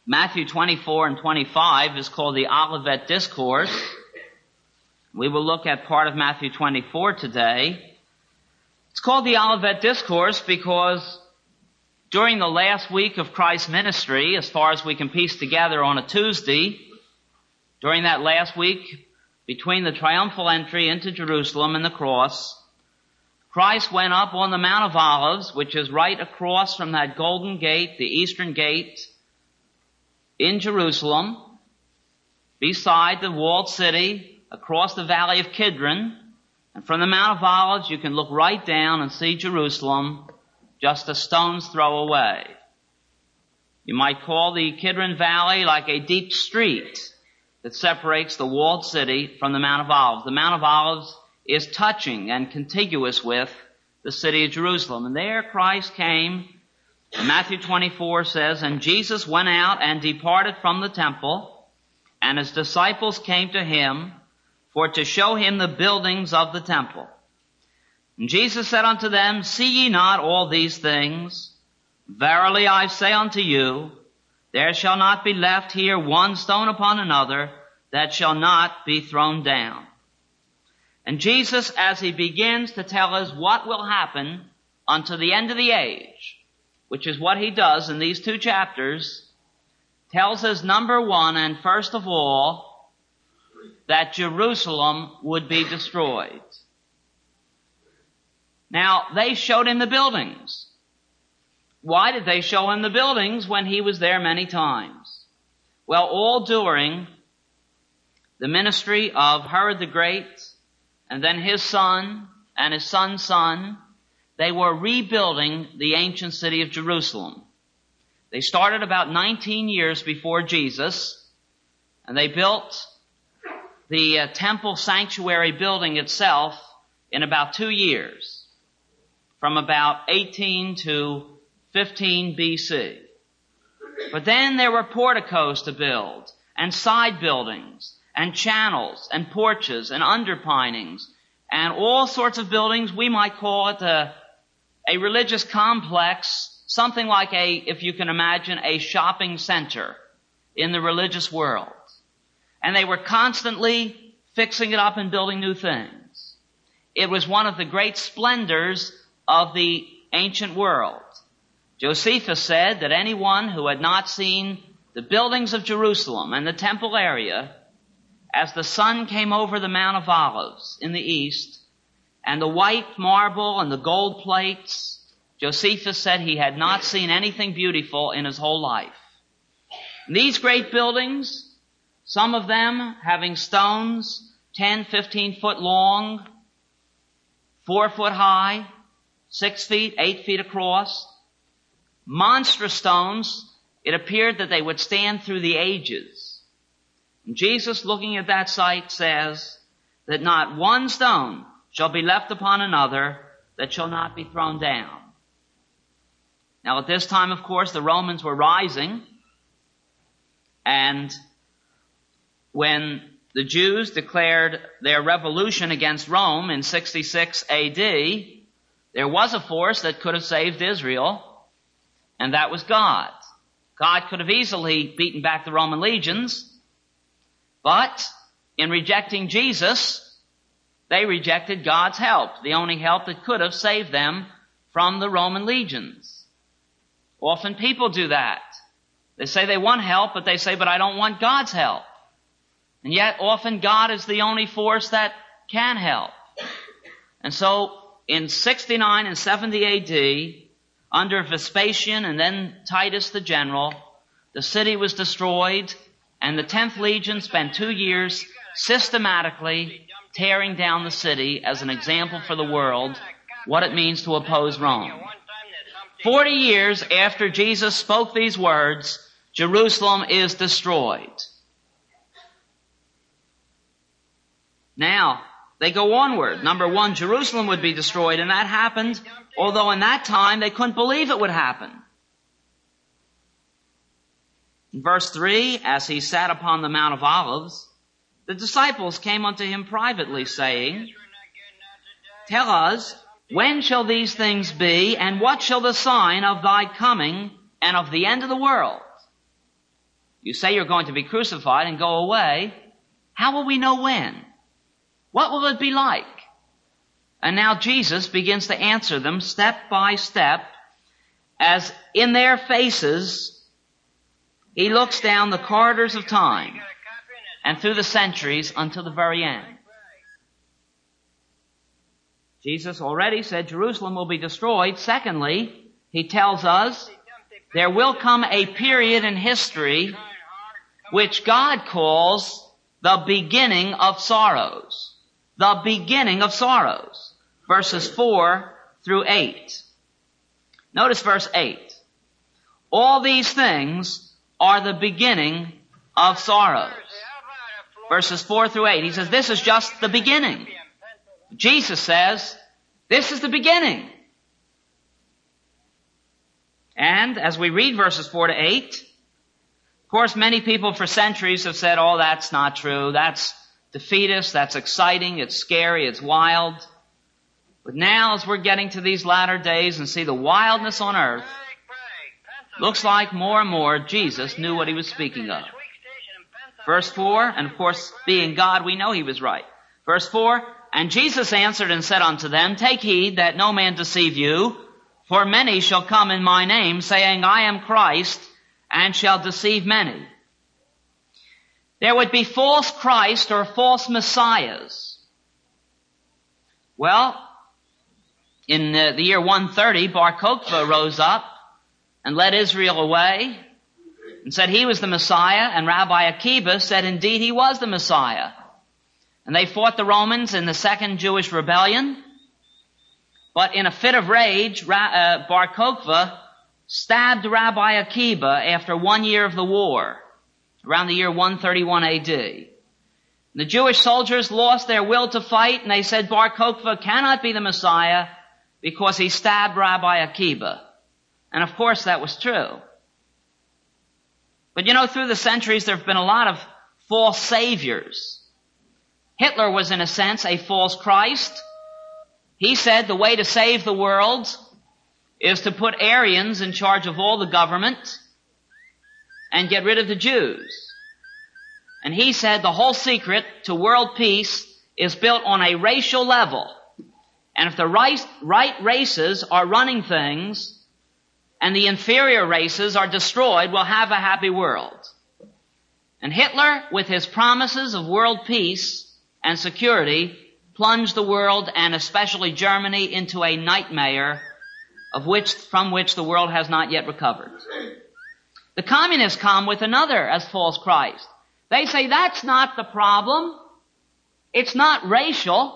Matthew 24 and 25 is called the Olivet Discourse. We will look at part of Matthew 24 today. It's called the Olivet Discourse because during the last week of Christ's ministry, as far as we can piece together on a Tuesday, during that last week between the triumphal entry into Jerusalem and the cross, Christ went up on the Mount of Olives, which is right across from that golden gate, the eastern gate, in Jerusalem, beside the walled city, across the valley of Kidron. And from the Mount of Olives, you can look right down and see Jerusalem just a stone's throw away. You might call the Kidron Valley like a deep street that separates the walled city from the Mount of Olives. The Mount of Olives is touching and contiguous with the city of Jerusalem. And there Christ came. And Matthew 24 says, "And Jesus went out and departed from the temple, and his disciples came to him for to show him the buildings of the temple. And Jesus said unto them, See ye not all these things? Verily I say unto you, there shall not be left here one stone upon another that shall not be thrown down." And Jesus, as he begins to tell us what will happen unto the end of the age, which is what he does in these two chapters, tells us, number one, and first of all, that Jerusalem would be destroyed. Now, they showed him the buildings. Why did they show him the buildings when he was there many times? Well, all during the ministry of Herod the Great, and then his son, and his son's son, they were rebuilding the ancient city of Jerusalem. They started about 19 years before Jesus, and they built the temple sanctuary building itself in about 2 years, from about 18 to 15 BC. But then there were porticos to build, and side buildings, and channels, and porches, and underpinnings, and all sorts of buildings. We might call it a religious complex, something like if you can imagine, a shopping center in the religious world. And they were constantly fixing it up and building new things. It was one of the great splendors of the ancient world. Josephus said that anyone who had not seen the buildings of Jerusalem and the temple area, as the sun came over the Mount of Olives in the east, and the white marble and the gold plates, Josephus said he had not seen anything beautiful in his whole life. And these great buildings, some of them having stones 10, 15 foot long, 4 foot high, 6 feet, 8 feet across, monstrous stones, it appeared that they would stand through the ages. And Jesus, looking at that sight, says that not one stone shall be left upon another that shall not be thrown down. Now at this time, of course, the Romans were rising, and when the Jews declared their revolution against Rome in 66 AD, there was a force that could have saved Israel, and that was God. God could have easily beaten back the Roman legions, but in rejecting Jesus, they rejected God's help, the only help that could have saved them from the Roman legions. Often people do that. They say they want help, but they say, but I don't want God's help. And yet often God is the only force that can help. And so in 69 and 70 AD, under Vespasian and then Titus the general, the city was destroyed, and the 10th Legion spent 2 years systematically tearing down the city as an example for the world what it means to oppose Rome. 40 years after Jesus spoke these words, Jerusalem is destroyed. Now, they go onward. Number one, Jerusalem would be destroyed, and that happened, although in that time they couldn't believe it would happen. In verse 3, as he sat upon the Mount of Olives, the disciples came unto him privately, saying, Tell us, when shall these things be, and what shall the sign of thy coming and of the end of the world? You say you're going to be crucified and go away. How will we know when? What will it be like? And now Jesus begins to answer them step by step as in their faces he looks down the corridors of time and through the centuries until the very end. Jesus already said Jerusalem will be destroyed. Secondly, he tells us there will come a period in history which God calls the beginning of sorrows. The beginning of sorrows. Verses 4 through 8. Notice verse 8. All these things are the beginning of sorrows. Verses 4 through 8. He says this is just the beginning. Jesus says this is the beginning. And as we read verses 4 to 8, of course many people for centuries have said, oh, that's not true. That's defeatist. That's exciting. It's scary. It's wild. But now as we're getting to these latter days and see the wildness on earth, looks like more and more Jesus knew what he was speaking of. Verse 4, and of course being God, we know he was right. Verse 4, and Jesus answered and said unto them, take heed that no man deceive you, for many shall come in my name, saying, I am Christ, and shall deceive many. There would be false Christ or false messiahs. Well, in the year 130, Bar Kokhba rose up and led Israel away and said he was the Messiah, and Rabbi Akiba said indeed he was the Messiah. And they fought the Romans in the Second Jewish Rebellion. But in a fit of rage, Bar Kokhba stabbed Rabbi Akiba after 1 year of the war, around the year 131 AD. The Jewish soldiers lost their will to fight, and they said Bar Kokhba cannot be the Messiah because he stabbed Rabbi Akiba. And of course that was true. But you know, through the centuries there have been a lot of false saviors. Hitler was in a sense a false Christ. He said the way to save the world is to put Aryans in charge of all the government and get rid of the Jews. And he said the whole secret to world peace is built on a racial level. And if the right races are running things and the inferior races are destroyed, we'll have a happy world. And Hitler, with his promises of world peace and security, plunged the world, and especially Germany, into a nightmare from which the world has not yet recovered. The communists come with another as false Christ. They say that's not the problem. It's not racial.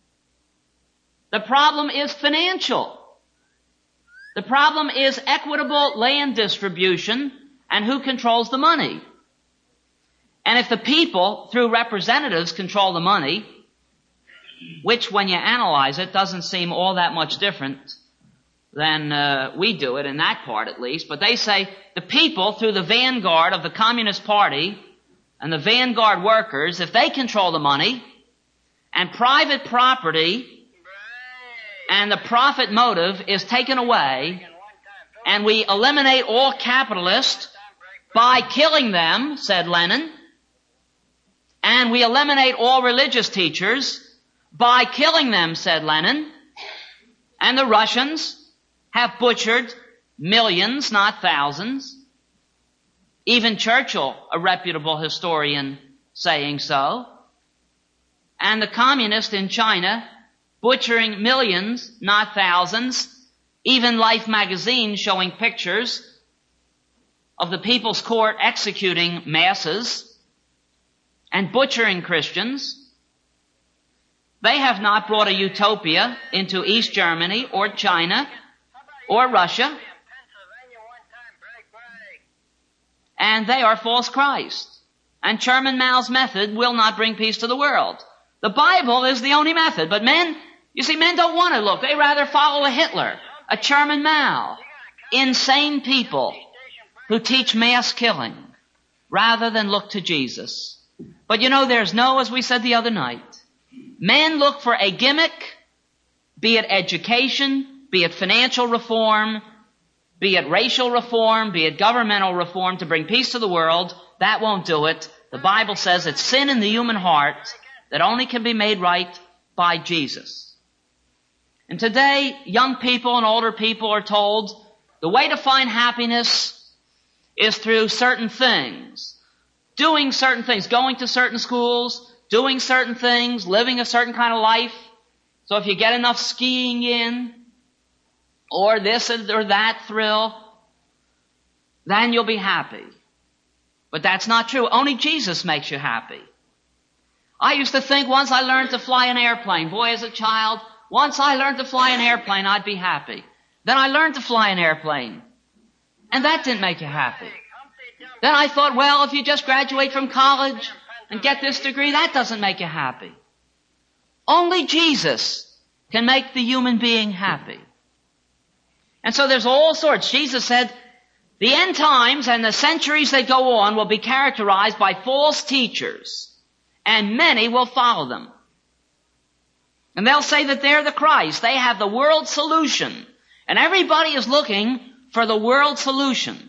The problem is financial. The problem is equitable land distribution and who controls the money. And if the people, through representatives, control the money, which when you analyze it doesn't seem all that much different than we do it in that part at least, but they say the people through the vanguard of the Communist Party and the vanguard workers, if they control the money and private property and the profit motive is taken away and we eliminate all capitalists by killing them, said Lenin, and we eliminate all religious teachers by killing them, said Lenin, and the Russians have butchered millions, not thousands. Even Churchill, a reputable historian, saying so. And the communists in China butchering millions, not thousands. Even Life magazine showing pictures of the People's Court executing masses and butchering Christians. They have not brought a utopia into East Germany or China or Russia. And they are false Christ. And Chairman Mao's method will not bring peace to the world. The Bible is the only method. But men, you see, men don't want to look. They rather follow a Hitler, a Chairman Mao, insane people who teach mass killing rather than look to Jesus. But you know, there's no, as we said the other night, men look for a gimmick, be it education, be it financial reform, be it racial reform, be it governmental reform to bring peace to the world, that won't do it. The Bible says it's sin in the human heart that only can be made right by Jesus. And today, young people and older people are told the way to find happiness is through certain things. Doing certain things, going to certain schools, doing certain things, living a certain kind of life. So if you get enough skiing in, or this or that thrill, then you'll be happy. But that's not true. Only Jesus makes you happy. I used to think once I learned to fly an airplane, boy, as a child, once I learned to fly an airplane, I'd be happy. Then I learned to fly an airplane, and that didn't make you happy. Then I thought, well, if you just graduate from college and get this degree, that doesn't make you happy. Only Jesus can make the human being happy. And so there's all sorts. Jesus said, the end times and the centuries that go on will be characterized by false teachers, and many will follow them. And they'll say that they're the Christ. They have the world solution. And everybody is looking for the world solution.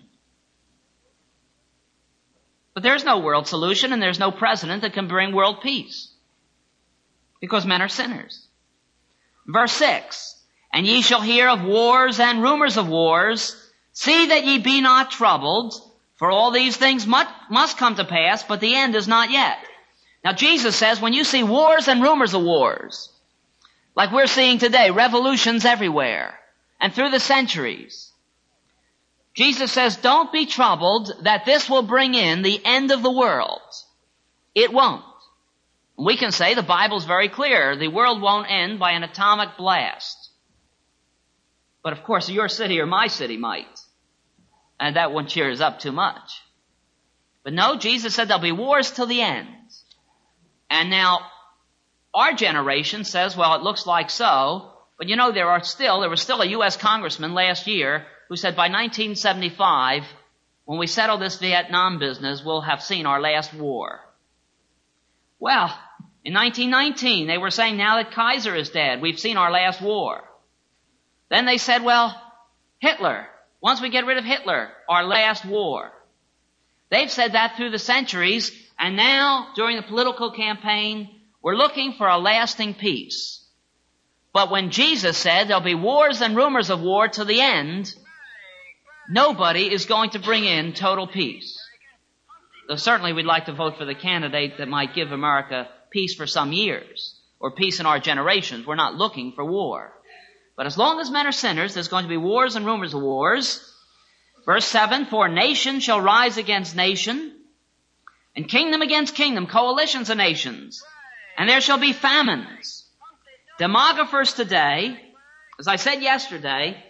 But there's no world solution, and there's no president that can bring world peace. Because men are sinners. Verse 6, and ye shall hear of wars and rumors of wars. See that ye be not troubled, for all these things must come to pass, but the end is not yet. Now Jesus says, when you see wars and rumors of wars, like we're seeing today, revolutions everywhere, and through the centuries, Jesus says, don't be troubled that this will bring in the end of the world. It won't. We can say the Bible's very clear. The world won't end by an atomic blast. But of course, your city or my city might. And that won't cheer us up too much. But no, Jesus said there'll be wars till the end. And now, our generation says, well, it looks like so. But you know, there was still a U.S. congressman last year who said by 1975, when we settle this Vietnam business, we'll have seen our last war. Well, in 1919, they were saying now that Kaiser is dead, we've seen our last war. Then they said, well, Hitler, once we get rid of Hitler, our last war. They've said that through the centuries, and now, during the political campaign, we're looking for a lasting peace. But when Jesus said there'll be wars and rumors of war to the end, nobody is going to bring in total peace. Though certainly we'd like to vote for the candidate that might give America peace for some years, or peace in our generations. We're not looking for war. But as long as men are sinners, there's going to be wars and rumors of wars. Verse 7, for nation shall rise against nation, and kingdom against kingdom, coalitions of nations. And there shall be famines. Demographers today, as I said yesterday,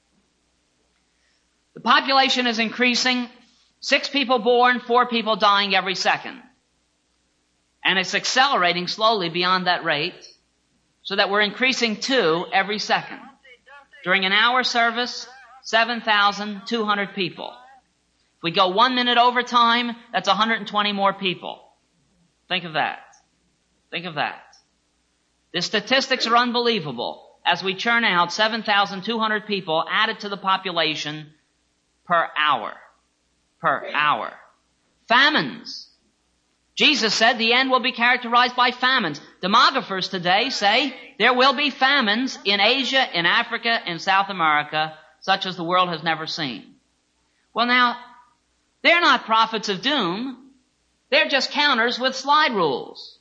the population is increasing. 6 people born, 4 people dying every second. And it's accelerating slowly beyond that rate, so that we're increasing 2 every second. During an hour service, 7,200 people. If we go 1 minute overtime, that's 120 more people. Think of that. Think of that. The statistics are unbelievable as we churn out 7,200 people added to the population per hour. Per hour. Famines. Jesus said the end will be characterized by famines. Demographers today say there will be famines in Asia, in Africa, in South America, such as the world has never seen. Well now, they're not prophets of doom. They're just counters with slide rules.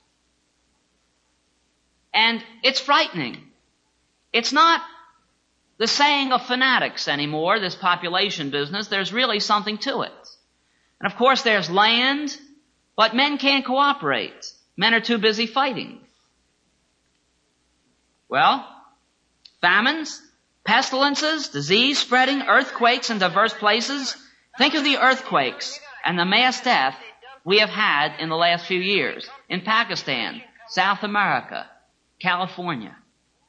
And it's frightening. It's not the saying of fanatics anymore, this population business. There's really something to it. And of course there's land, but men can't cooperate. Men are too busy fighting. Well, famines, pestilences, disease spreading, earthquakes in diverse places. Think of the earthquakes and the mass death we have had in the last few years in Pakistan, South America, California.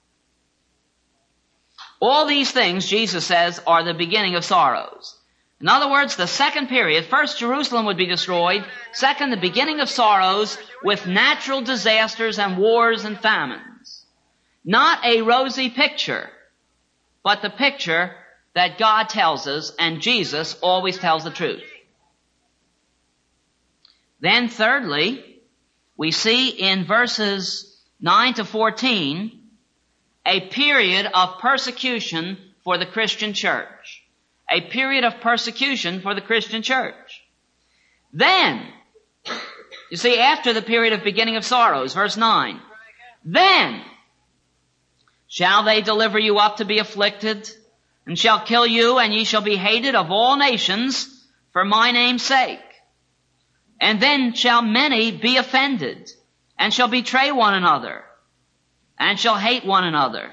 All these things, Jesus says, are the beginning of sorrows. In other words, the second period, first Jerusalem would be destroyed, second the beginning of sorrows with natural disasters and wars and famines. Not a rosy picture, but the picture that God tells us, and Jesus always tells the truth. Then thirdly, we see in verses 9 to 14 a period of persecution for the Christian church. A period of persecution for the Christian church. Then, you see, after the period of beginning of sorrows, verse 9, then shall they deliver you up to be afflicted, and shall kill you, and ye shall be hated of all nations for my name's sake. And then shall many be offended, and shall betray one another, and shall hate one another.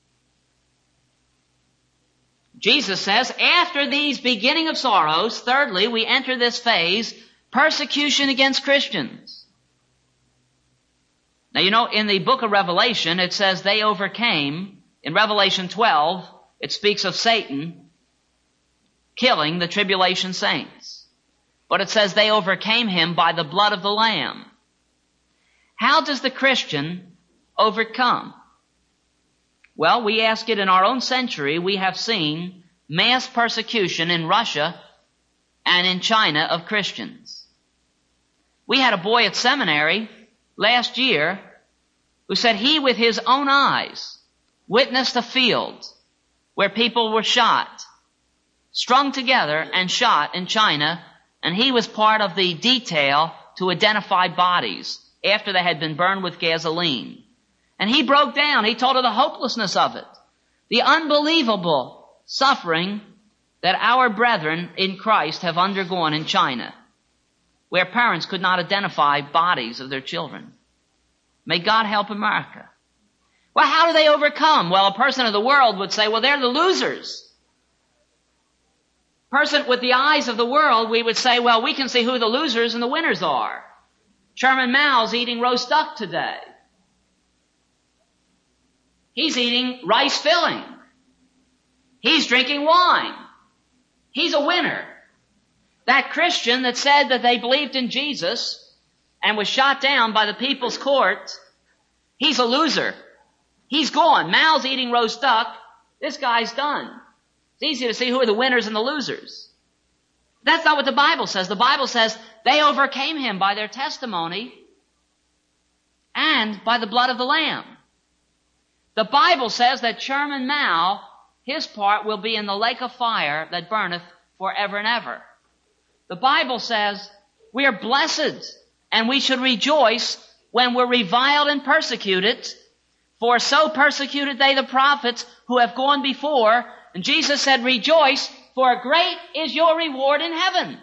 Jesus says, after these beginning of sorrows, thirdly, we enter this phase, persecution against Christians. Now, you know, in the book of Revelation, it says they overcame. In Revelation 12, it speaks of Satan killing the tribulation saints. But it says they overcame him by the blood of the Lamb. How does the Christian overcome? Well, we ask it in our own century. We have seen mass persecution in Russia and in China of Christians. We had a boy at seminary last year who said he, with his own eyes, witnessed a field where people were shot, strung together and shot in China, and he was part of the detail to identify bodies after they had been burned with gasoline. And he broke down. He told of the hopelessness of it, the unbelievable suffering that our brethren in Christ have undergone in China, where parents could not identify bodies of their children. May God help America. Well, how do they overcome? Well, a person of the world would say, well, they're the losers. Person with the eyes of the world, we would say, well, we can see who the losers and the winners are. Chairman Mao's eating roast duck today. He's eating rice filling. He's drinking wine. He's a winner. That Christian that said that they believed in Jesus and was shot down by the people's court, he's a loser. He's gone. Mao's eating roast duck. This guy's done. It's easy to see who are the winners and the losers. That's not what the Bible says. The Bible says they overcame him by their testimony and by the blood of the Lamb. The Bible says that Chairman Mao, his part will be in the lake of fire that burneth forever and ever. The Bible says we are blessed and we should rejoice when we're reviled and persecuted, for so persecuted they the prophets who have gone before. And Jesus said, rejoice, for great is your reward in heaven.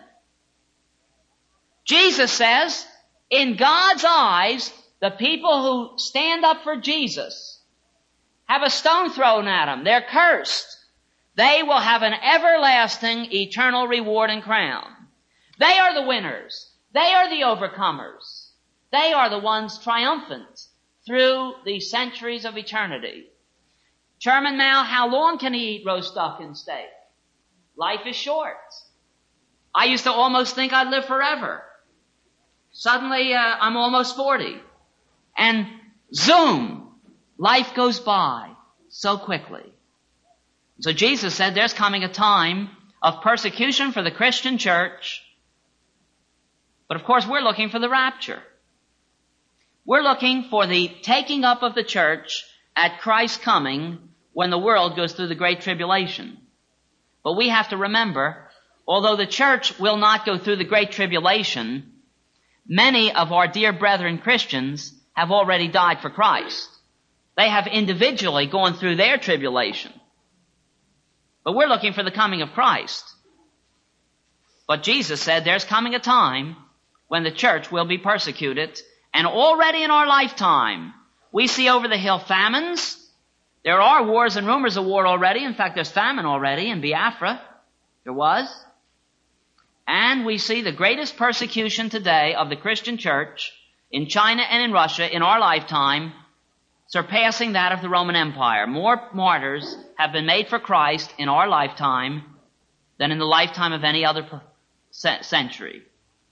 Jesus says, in God's eyes, the people who stand up for Jesus have a stone thrown at them. They're cursed. They will have an everlasting, eternal reward and crown. They are the winners. They are the overcomers. They are the ones triumphant through the centuries of eternity. Chairman Mao, how long can he eat roast duck and steak? Life is short. I used to almost think I'd live forever. Suddenly, I'm almost 40. And zoom! Life goes by so quickly. So Jesus said there's coming a time of persecution for the Christian church. But of course, we're looking for the rapture. We're looking for the taking up of the church at Christ's coming when the world goes through the Great Tribulation. But we have to remember, although the church will not go through the Great Tribulation, many of our dear brethren Christians have already died for Christ. They have individually gone through their tribulation. But we're looking for the coming of Christ. But Jesus said there's coming a time when the church will be persecuted. And already in our lifetime, we see over the hill famines. There are wars and rumors of war already. In fact, there's famine already in Biafra. There was. And we see the greatest persecution today of the Christian church in China and in Russia in our lifetime, surpassing that of the Roman Empire. More martyrs have been made for Christ in our lifetime than in the lifetime of any other century.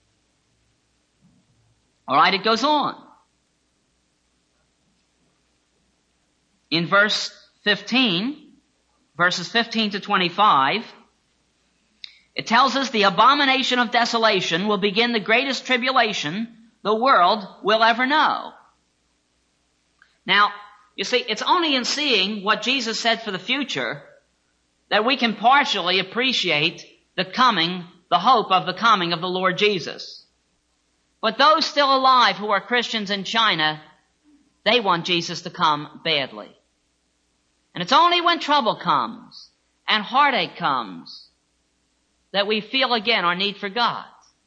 All right, it goes on. In verse verses 15 to 25, it tells us the abomination of desolation will begin the greatest tribulation the world will ever know. Now, you see, it's only in seeing what Jesus said for the future that we can partially appreciate the hope of the coming of the Lord Jesus. But those still alive who are Christians in China, they want Jesus to come badly. And it's only when trouble comes and heartache comes that we feel again our need for God.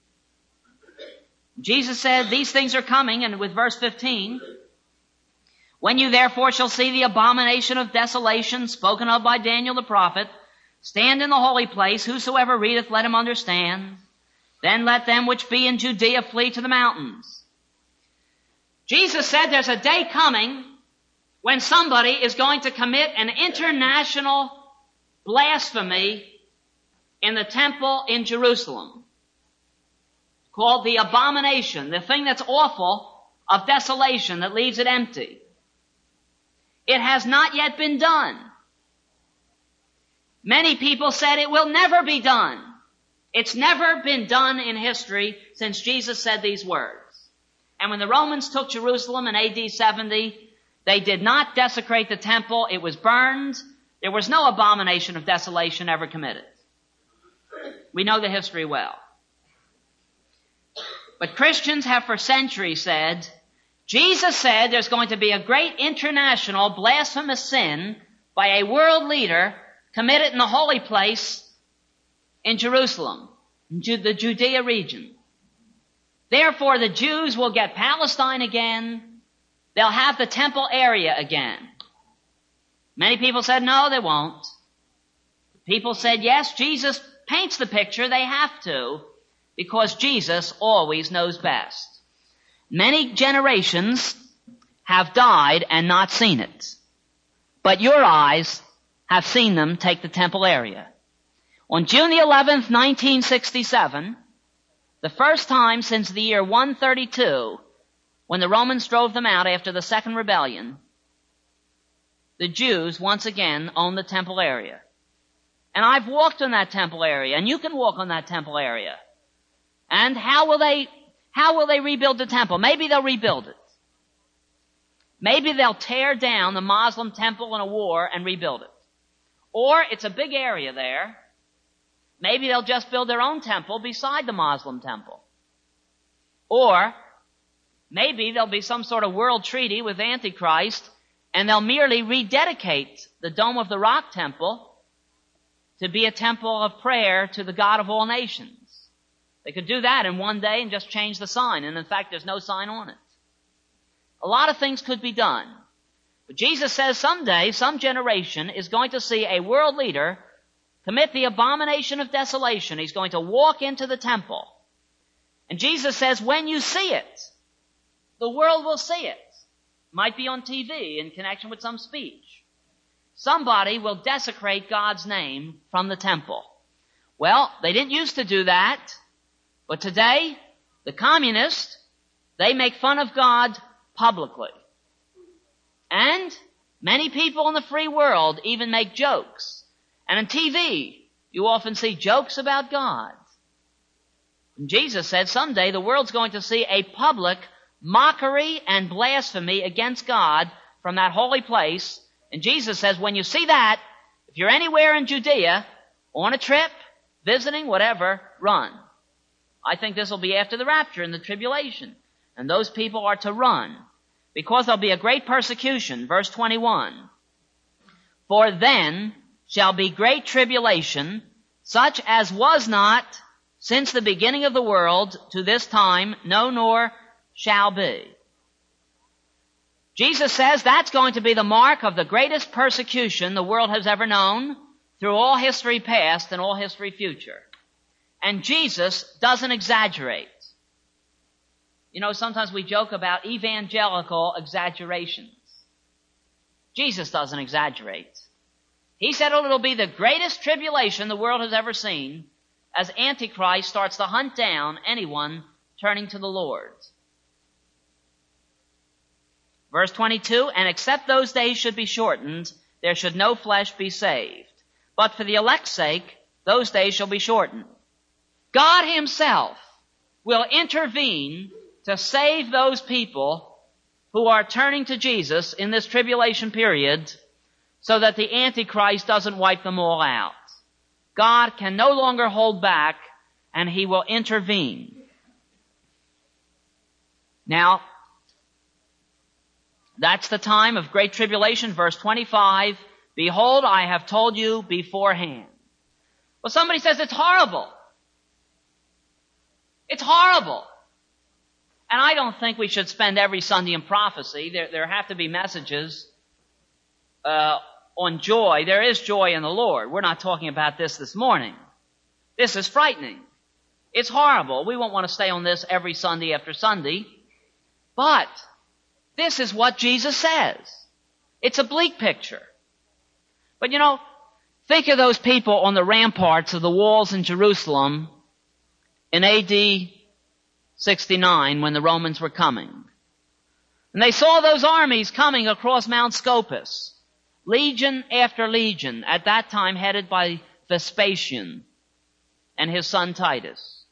Jesus said these things are coming, and with verse 15, when you therefore shall see the abomination of desolation spoken of by Daniel the prophet, stand in the holy place, whosoever readeth, let him understand. Then let them which be in Judea flee to the mountains. Jesus said there's a day coming when somebody is going to commit an international blasphemy in the temple in Jerusalem, called the abomination, the thing that's awful of desolation that leaves it empty. It has not yet been done. Many people said it will never be done. It's never been done in history since Jesus said these words. And when the Romans took Jerusalem in AD 70, they did not desecrate the temple. It was burned. There was no abomination of desolation ever committed. We know the history well. But Christians have for centuries said, Jesus said there's going to be a great international blasphemous sin by a world leader committed in the holy place in Jerusalem, the Judea region. Therefore, the Jews will get Palestine again. They'll have the temple area again. Many people said, no, they won't. People said, yes, Jesus paints the picture. They have to, because Jesus always knows best. Many generations have died and not seen it. But your eyes have seen them take the temple area. On June the 11th, 1967, the first time since the year 132, when the Romans drove them out after the Second Rebellion, the Jews once again owned the temple area. And I've walked in that temple area, and you can walk on that temple area. And how will they rebuild the temple? Maybe they'll rebuild it. Maybe they'll tear down the Muslim temple in a war and rebuild it. Or it's a big area there. Maybe they'll just build their own temple beside the Muslim temple. Or maybe there'll be some sort of world treaty with Antichrist, and they'll merely rededicate the Dome of the Rock temple to be a temple of prayer to the God of all nations. They could do that in one day and just change the sign, and in fact there's no sign on it. A lot of things could be done. But Jesus says someday, some generation is going to see a world leader commit the abomination of desolation. He's going to walk into the temple. And Jesus says, when you see it, the world will see it. Might be on TV in connection with some speech. Somebody will desecrate God's name from the temple. Well, they didn't used to do that. But today, the communists, they make fun of God publicly. And many people in the free world even make jokes. And on TV, you often see jokes about God. And Jesus said someday the world's going to see a public mockery and blasphemy against God from that holy place. And Jesus says when you see that, if you're anywhere in Judea, on a trip, visiting, whatever, run. I think this will be after the rapture and the tribulation. And those people are to run, because there'll be a great persecution. Verse 21. For then shall be great tribulation, such as was not since the beginning of the world to this time, no, nor shall be. Jesus says that's going to be the mark of the greatest persecution the world has ever known through all history past and all history future. And Jesus doesn't exaggerate. You know, sometimes we joke about evangelical exaggerations. Jesus doesn't exaggerate. He said it'll be the greatest tribulation the world has ever seen as Antichrist starts to hunt down anyone turning to the Lord. Verse 22, and except those days should be shortened, there should no flesh be saved. but for the elect's sake, those days shall be shortened. God himself will intervene to save those people who are turning to Jesus in this tribulation period so that the Antichrist doesn't wipe them all out. God can no longer hold back, and he will intervene. Now, that's the time of great tribulation, verse 25. Behold, I have told you beforehand. Well, somebody says it's horrible. It's horrible. And I don't think we should spend every Sunday in prophecy. There have to be messages on joy. There is joy in the Lord. We're not talking about this morning. This is frightening. It's horrible. We won't want to stay on this every Sunday after Sunday. But this is what Jesus says. It's a bleak picture. But think of those people on the ramparts of the walls in Jerusalem in AD 69 when the Romans were coming. And they saw those armies coming across Mount Scopus, legion after legion, at that time headed by Vespasian and his son Titus.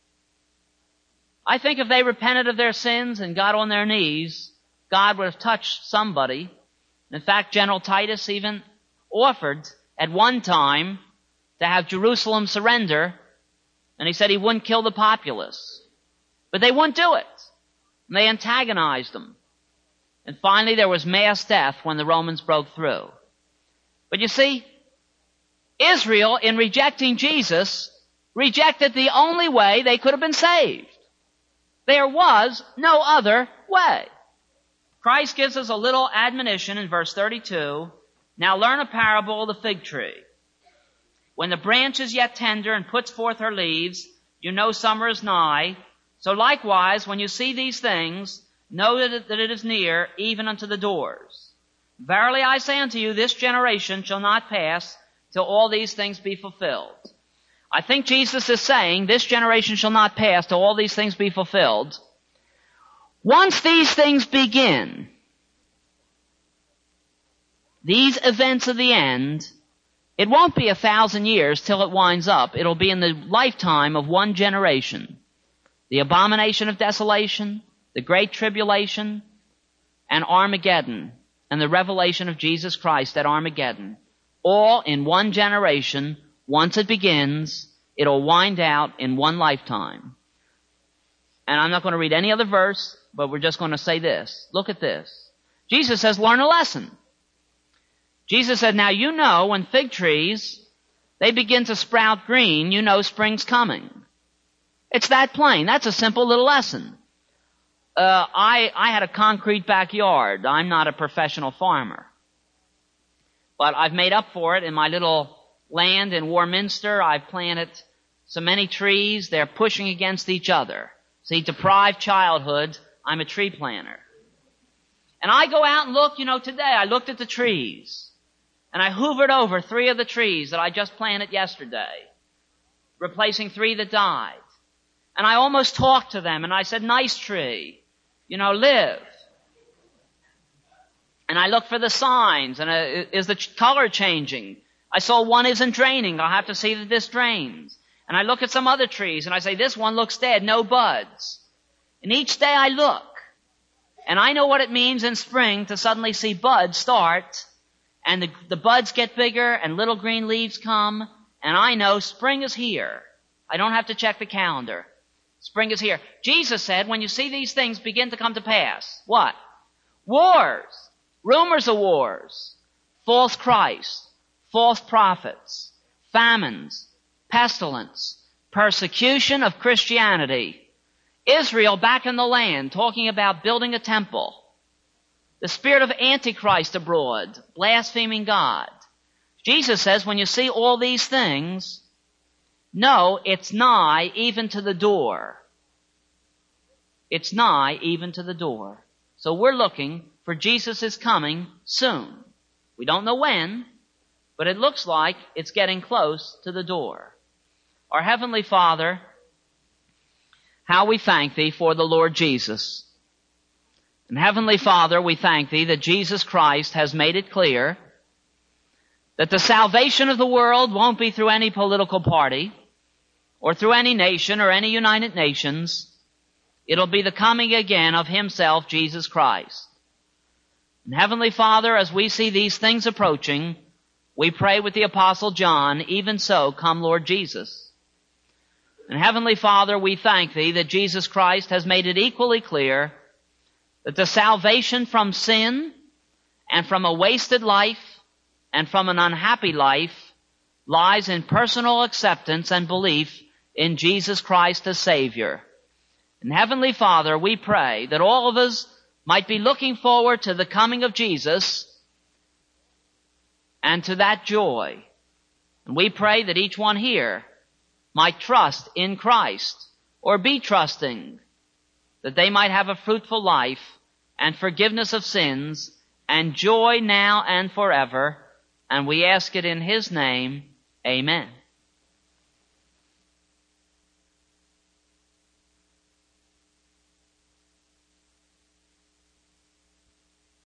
I think if they repented of their sins and got on their knees, God would have touched somebody. In fact, General Titus even offered at one time to have Jerusalem surrender, and he said he wouldn't kill the populace. But they wouldn't do it. And they antagonized them. And finally there was mass death when the Romans broke through. But you see, Israel, in rejecting Jesus, rejected the only way they could have been saved. There was no other way. Christ gives us a little admonition in verse 32. Now learn a parable of the fig tree. When the branch is yet tender and puts forth her leaves, you know summer is nigh. So likewise, when you see these things, know that it is near, even unto the doors. Verily I say unto you, this generation shall not pass till all these things be fulfilled. I think Jesus is saying, this generation shall not pass till all these things be fulfilled. Once these things begin, these events of the end, it won't be 1,000 years till it winds up. It'll be in the lifetime of one generation. The abomination of desolation, the great tribulation, and Armageddon, and the revelation of Jesus Christ at Armageddon. All in one generation. Once it begins, it'll wind out in one lifetime. And I'm not going to read any other verse, but we're just going to say this. Look at this. Jesus says, learn a lesson. Jesus said, now you know when fig trees, they begin to sprout green, you know spring's coming. It's that plain. That's a simple little lesson. I had a concrete backyard. I'm not a professional farmer. But I've made up for it in my little land in Warminster. I've planted so many trees, they're pushing against each other. See, deprived childhood, I'm a tree planter. And I go out and look, today I looked at the trees. And I hoovered over 3 of the trees that I just planted yesterday, replacing 3 that died. And I almost talked to them, and I said, nice tree, live. And I look for the signs, and is the color changing? I saw one isn't draining, I'll have to see that this drains. And I look at some other trees, and I say, this one looks dead, no buds. And each day I look, and I know what it means in spring to suddenly see buds start, and the buds get bigger, and little green leaves come, and I know spring is here. I don't have to check the calendar. Spring is here. Jesus said, when you see these things begin to come to pass, what? Wars, rumors of wars, false Christ, false prophets, famines, pestilence, persecution of Christianity, Israel back in the land talking about building a temple, the spirit of Antichrist abroad, blaspheming God. Jesus says, when you see all these things, know it's nigh even to the door. It's nigh even to the door. So we're looking for Jesus' coming soon. We don't know when, but it looks like it's getting close to the door. Our Heavenly Father, how we thank Thee for the Lord Jesus. And Heavenly Father, we thank Thee that Jesus Christ has made it clear that the salvation of the world won't be through any political party or through any nation or any United Nations. It'll be the coming again of Himself, Jesus Christ. And Heavenly Father, as we see these things approaching, we pray with the Apostle John, even so, come Lord Jesus. And Heavenly Father, we thank Thee that Jesus Christ has made it equally clear that the salvation from sin and from a wasted life and from an unhappy life lies in personal acceptance and belief in Jesus Christ as Savior. And Heavenly Father, we pray that all of us might be looking forward to the coming of Jesus and to that joy. And we pray that each one here might trust in Christ or be trusting, that they might have a fruitful life and forgiveness of sins and joy now and forever. And we ask it in His name. Amen.